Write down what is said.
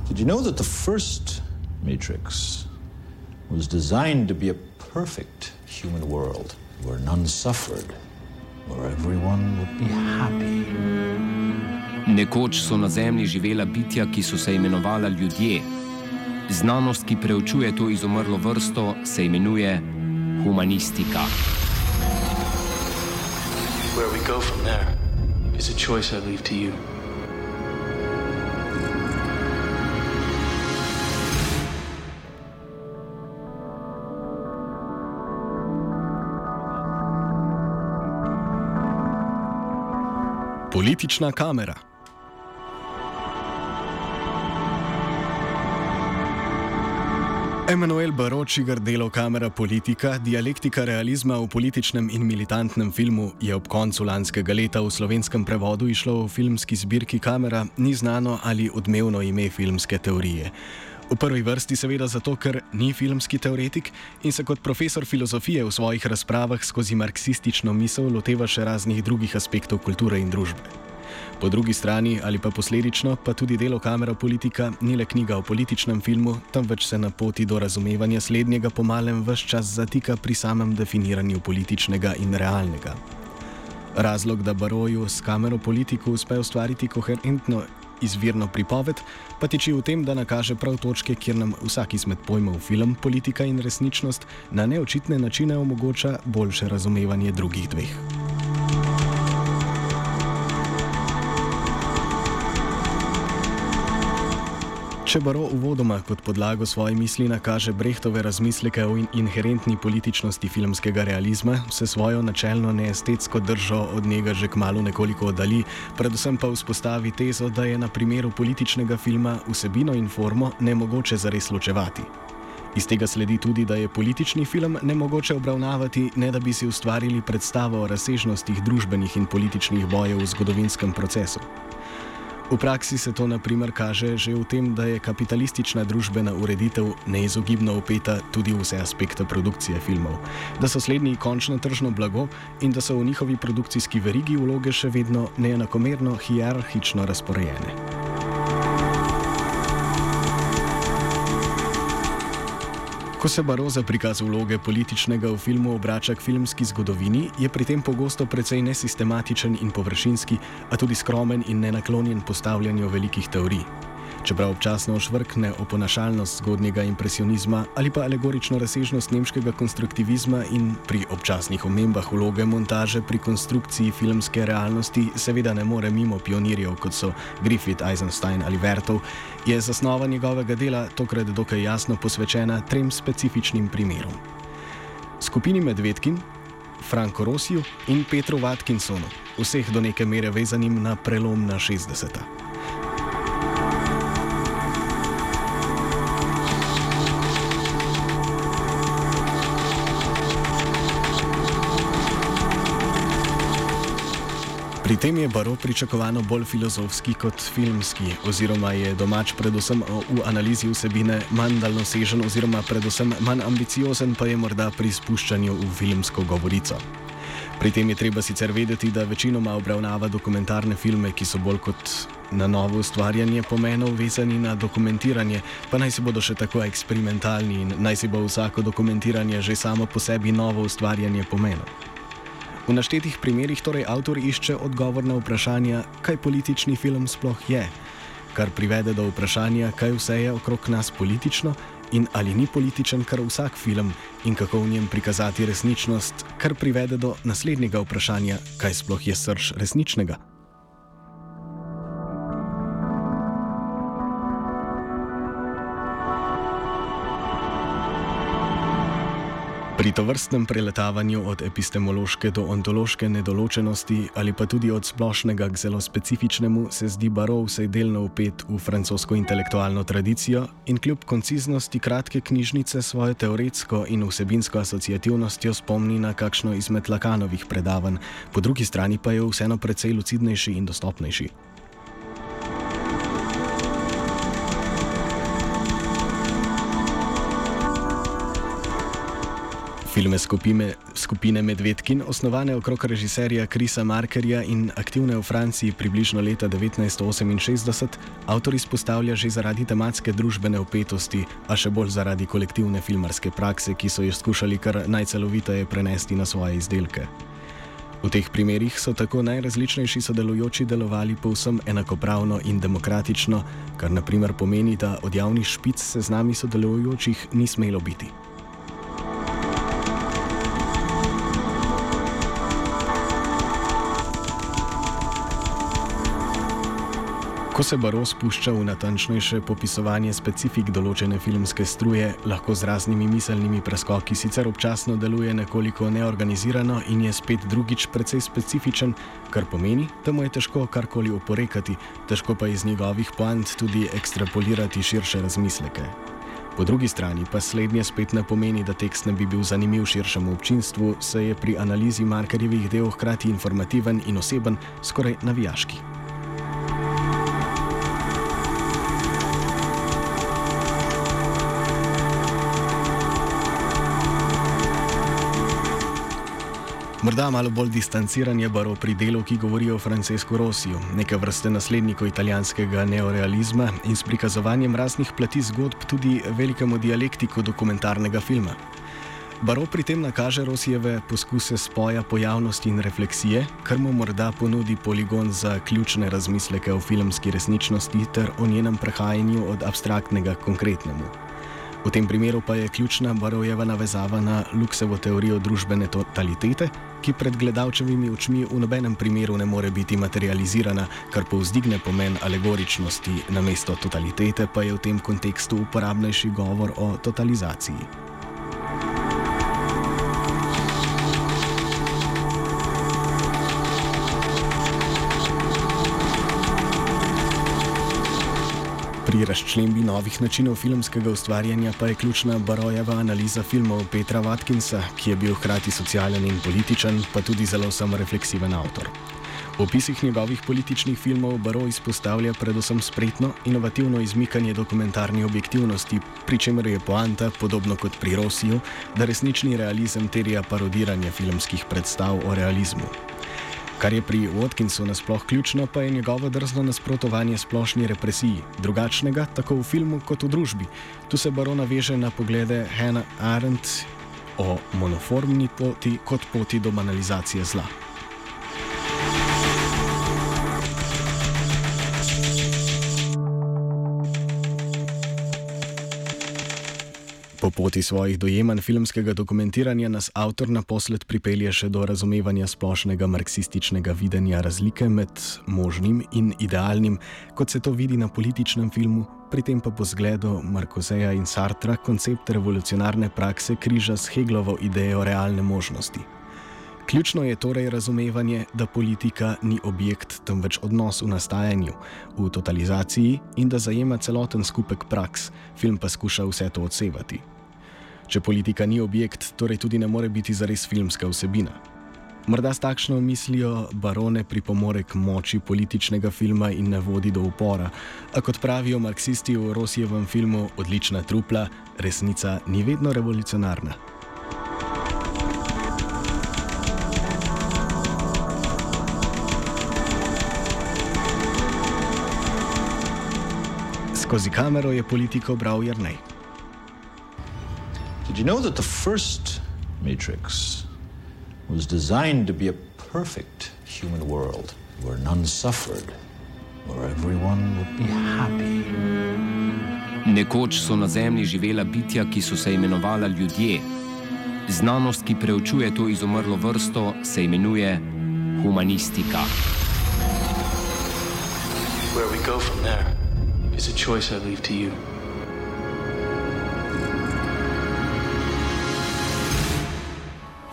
Did you know that the first Matrix was designed to be a perfect human world where none suffered, where everyone would be happy? Nekoč so na Zemlji živela bitja, ki so se imenovala ljudje. Znanost, ki preučuje to izumrlo vrsto, se imenuje humanistika. Where we go from there is a choice I leave to you. Politična kamera. Emmanuel Barrault, čigar delo Kamera politika, dialektika realizma v političnem in militantnem filmu, je ob koncu lanskega leta v slovenskem prevodu izšlo v filmski zbirki Kamera, ni znano ali odmevno ime filmske teorije. V prvi vrsti seveda zato, ker ni filmski teoretik in se kot profesor filozofije v svojih razpravah skozi marksistično misel loteva še raznih drugih aspektov kulture in družbe. Po drugi strani ali pa posledično pa tudi delo Kamera politika ni le knjiga o političnem filmu, temveč se na poti do razumevanja slednjega po malem ves čas zatika pri samem definiranju političnega in realnega. Razlog, da Barraultu s Kamero politiko uspe ustvariti koherentno izvirno pripoved, pa tiči v tem, da nakaže prav točke, kjer nam vsak izmed pojmov film, politika in resničnost na neočitne načine omogoča boljše razumevanje drugih dveh. Če Barrault uvodoma kot podlago svoje misli nakaže Brechtove razmisleke o inherentni političnosti filmskega realizma, se svojo načelno neestetsko držo od njega že kmalu nekoliko oddalji, predvsem pa vzpostavi tezo, da je na primeru političnega filma vsebino in formo nemogoče zares ločevati. Iz tega sledi tudi, da je politični film nemogoče obravnavati, ne da bi si ustvarili predstavo o razsežnostih družbenih in političnih bojev v zgodovinskem procesu. V praksi se to na primer kaže že v tem, da je kapitalistična družbena ureditev neizogibno vpeta tudi v vse aspekte produkcije filmov, da so slednji končno tržno blago in da so v njihovi produkcijski verigi vloge še vedno neenakomerno hierarhično razporejene. Ko se Barrault za prikaz vloge političnega v filmu obrača k filmski zgodovini, je pri tem pogosto precej nesistematičen in površinski, a tudi skromen in nenaklonjen postavljanju velikih teorij. Čeprav občasno ošvrkne oponašalnost zgodnjega impresionizma ali pa alegorično razsežnost nemškega konstruktivizma in pri občasnih omembah vloge montaže pri konstrukciji filmske realnosti seveda ne more mimo pionirjev, kot so Griffith, Eisenstein ali Vertov, je zasnova njegovega dela tokrat dokaj jasno posvečena trem specifičnim primerom. Skupini Medvedkin, Franku Rossiju in Petru Watkinsonu, vseh do neke mere vezanim na prelomna 60-ta. Pri tem je Barrault pričakovano bolj filozofski kot filmski, oziroma je domač predvsem v analizi vsebine manj daljnosežen oziroma predvsem manj ambiciozen pa je morda pri spuščanju v filmsko govorico. Pri tem je treba sicer vedeti, da večinoma obravnava dokumentarne filme, ki so bolj kot na novo ustvarjanje pomenov vezani na dokumentiranje, pa naj si bodo še tako eksperimentalni in naj si bo vsako dokumentiranje že samo po sebi novo ustvarjanje pomenov. V naštetih primerih torej avtor išče odgovor na vprašanja, kaj politični film sploh je, kar privede do vprašanja, kaj vse je okrog nas politično in ali ni političen kar vsak film in kako v njem prikazati resničnost, kar privede do naslednjega vprašanja, kaj sploh je srž resničnega. Pri tovrstnem preletavanju od epistemološke do ontološke nedoločenosti ali pa tudi od splošnega k zelo specifičnemu se zdi Barrault vsaj delno vpet v francosko intelektualno tradicijo in kljub konciznosti kratke knjižnice svojo teoretsko in vsebinsko asociativnostjo spomni na kakšno izmed Lacanovih predavanj, po drugi strani pa je vseeno precej lucidnejši in dostopnejši. Filme skupine Medvedkin, osnovane okrog režiserja Chrisa Markerja in aktivne v Franciji približno leta 1968, avtor izpostavlja že zaradi tematske družbene vpetosti, a še bolj zaradi kolektivne filmarske prakse, ki so jo skušali kar najceloviteje prenesti na svoje izdelke. V teh primerih so tako najrazličnejši sodelujoči delovali povsem enakopravno in demokratično, kar na primer pomeni, da od javnih špic seznami sodelujočih ni smelo biti. Ko se Barot spušča v natančnejše popisovanje specifik določene filmske struje, lahko z raznimi miselnimi preskoki sicer občasno deluje nekoliko neorganizirano in je spet drugič precej specifičen, kar pomeni, da mu je težko karkoli oporekati, težko pa iz njegovih poant tudi ekstrapolirati širše razmisleke. Po drugi strani pa slednje spet ne pomeni, da tekst ne bi bil zanimiv širšemu občinstvu, saj je pri analizi Markerjevih del hkrati informativen in oseben, skoraj navijaški. Morda malo bolj distanciran je Barot pri delu, ki govori o Francescu Rossiju, neke vrste nasledniku italijanskega neorealizma in s prikazovanjem raznih plati zgodb tudi velikemu dialektiku dokumentarnega filma. Barot pri tem nakaže Rossijeve poskuse spoja pojavnosti in refleksije, kar mu morda ponudi poligon za ključne razmisleke o filmski resničnosti ter o njenem prehajanju od abstraktnega k konkretnemu. V tem primeru pa je ključna Barojeva navezava na Luxevo teorijo družbene totalitete, ki pred gledalčevimi očmi v nobenem primeru ne more biti materializirana, kar povzdigne pomen alegoričnosti, namesto totalitete pa je v tem kontekstu uporabnejši govor o totalizaciji. Pri razčlembi novih načinov filmskega ustvarjanja pa je ključna Barojeva analiza filmov Petra Watkinsa, ki je bil hkrati socialen in političen, pa tudi zelo samorefleksiven avtor. V opisih njegovih političnih filmov Barot izpostavlja predvsem spretno, inovativno izmikanje dokumentarni objektivnosti, pri čemer je poanta, podobno kot pri Rossiju, da resnični realizem terja parodiranje filmskih predstav o realizmu. Kar je pri Watkinsu nasploh ključno, pa je njegovo drzno nasprotovanje splošni represiji, drugačnega tako v filmu kot v družbi. Tu se Barot naveže na poglede Hannah Arendt o monoformni poti kot poti do banalizacije zla. Po poti svojih dojemanj filmskega dokumentiranja nas avtor naposled pripelje še do razumevanja splošnega marksističnega videnja razlike med možnim in idealnim, kot se to vidi na političnem filmu, pri tem pa po zgledu Marcuseja in Sartra koncept revolucionarne prakse križa s Heglovo idejo realne možnosti. Ključno je torej razumevanje, da politika ni objekt, temveč odnos v nastajanju, v totalizaciji in da zajema celoten skupek praks, film pa skuša vse to odsevati. Če politika ni objekt, torej tudi ne more biti zares filmska vsebina. Morda s takšno mislijo Barot ne pripomore k moči političnega filma in ne vodi do upora, a kot pravijo marksisti v Rossijevem filmu Odlična trupla, resnica ni vedno revolucionarna. Skozi kamero je politiko bral Jernej. Did you know that the first Matrix was designed to be a perfect human world where none suffered, where everyone would be happy? Nekoč so na Zemlji živela bitja, ki so se imenovala ljudje. Znanost, ki preučuje to izumrlo vrsto, se imenuje humanistika. Where we go from there is a choice I leave to you.